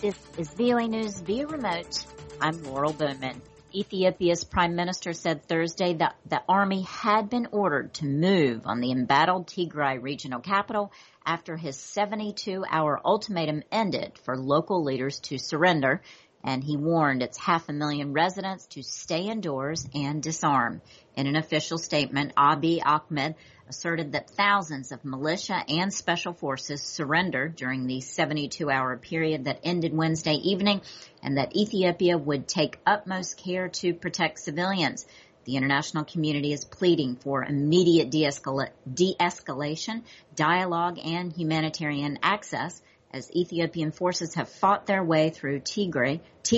This is VOA News via remote. I'm Laurel Bowman. Ethiopia's prime minister said Thursday that the army had been ordered to move on the embattled Tigray regional capital after his 72-hour ultimatum ended for local leaders to surrender, and he warned its 500,000 residents to stay indoors and disarm. In an official statement, Abiy Ahmed asserted that thousands of militia and special forces surrendered during the 72-hour period that ended Wednesday evening, and that Ethiopia would take utmost care to protect civilians. The international community is pleading for immediate de-escalation, dialogue, and humanitarian access as Ethiopian forces have fought their way through Tigray to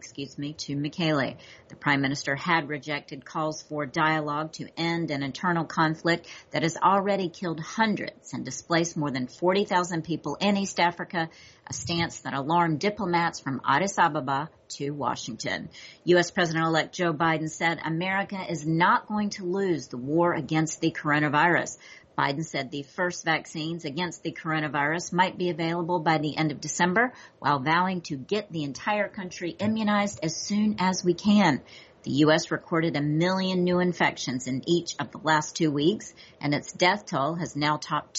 Mekelle. The prime minister had rejected calls for dialogue to end an internal conflict that has already killed hundreds and displaced more than 40,000 people in East Africa, a stance that alarmed diplomats from Addis Ababa to Washington. U.S. President-elect Joe Biden said America is not going to lose the war against the coronavirus. Biden said the first vaccines against the coronavirus might be available by the end of December, while vowing to get the entire country immunized as soon as we can. The U.S. recorded 1 million new infections in each of the last 2 weeks, and its death toll has now topped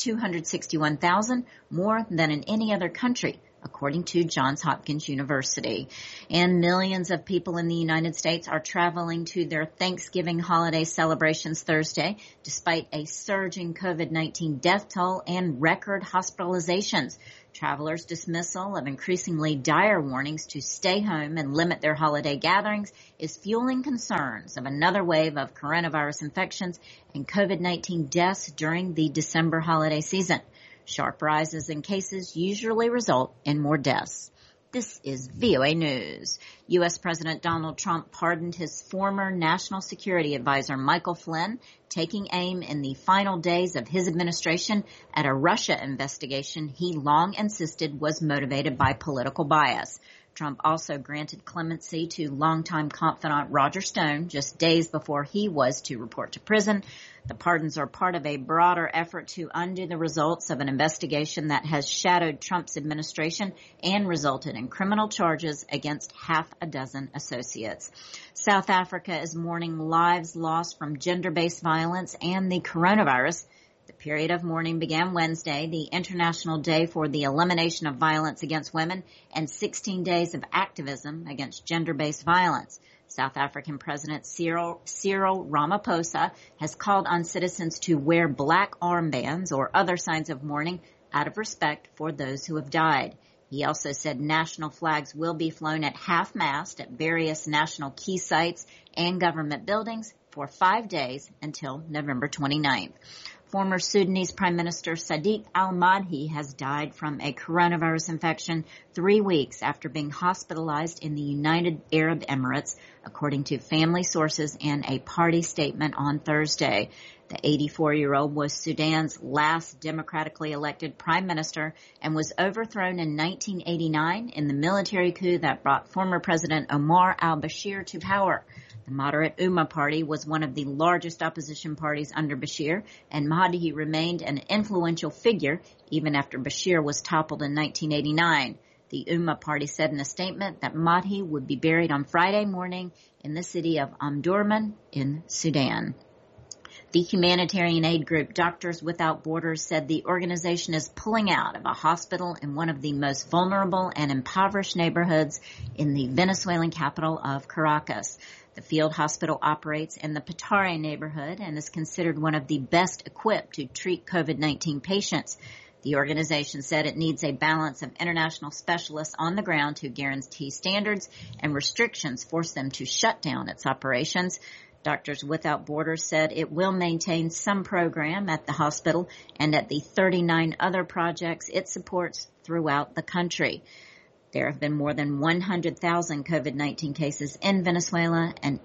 261,000, more than in any other country, according to Johns Hopkins University. And millions of people in the United States are traveling to their Thanksgiving holiday celebrations Thursday, despite a surging COVID-19 death toll and record hospitalizations. Travelers' dismissal of increasingly dire warnings to stay home and limit their holiday gatherings is fueling concerns of another wave of coronavirus infections and COVID-19 deaths during the December holiday season. Sharp rises in cases usually result in more deaths. This is VOA News. U.S. President Donald Trump pardoned his former National Security Advisor Michael Flynn, taking aim in the final days of his administration at a Russia investigation he long insisted was motivated by political bias. Trump also granted clemency to longtime confidant Roger Stone just days before he was to report to prison. The pardons are part of a broader effort to undo the results of an investigation that has shadowed Trump's administration and resulted in criminal charges against half a dozen associates. South Africa is mourning lives lost from gender-based violence and the coronavirus. The period of mourning began Wednesday, the International Day for the Elimination of Violence Against Women, and 16 days of activism against gender-based violence. South African President Cyril Ramaphosa has called on citizens to wear black armbands or other signs of mourning out of respect for those who have died. He also said national flags will be flown at half-mast at various national key sites and government buildings for 5 days until November 29th. Former Sudanese Prime Minister Sadiq al-Mahdi has died from a coronavirus infection 3 weeks after being hospitalized in the United Arab Emirates, according to family sources and a party statement on Thursday. The 84-year-old was Sudan's last democratically elected prime minister and was overthrown in 1989 in the military coup that brought former President Omar al-Bashir to power. The moderate Umma Party was one of the largest opposition parties under Bashir, and Mahdi remained an influential figure even after Bashir was toppled in 1989. The Umma Party said in a statement that Mahdi would be buried on Friday morning in the city of Omdurman in Sudan. The humanitarian aid group Doctors Without Borders said the organization is pulling out of a hospital in one of the most vulnerable and impoverished neighborhoods in the Venezuelan capital of Caracas. The field hospital operates in the Petare neighborhood and is considered one of the best equipped to treat COVID-19 patients. The organization said it needs a balance of international specialists on the ground to guarantee standards, and restrictions force them to shut down its operations. Doctors Without Borders said it will maintain some program at the hospital and at the 39 other projects it supports throughout the country. There have been more than 100,000 COVID-19 cases in Venezuela and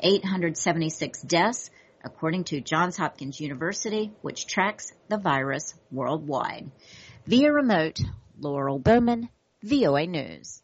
876 deaths, according to Johns Hopkins University, which tracks the virus worldwide. Via remote, Laurel Bowman, VOA News.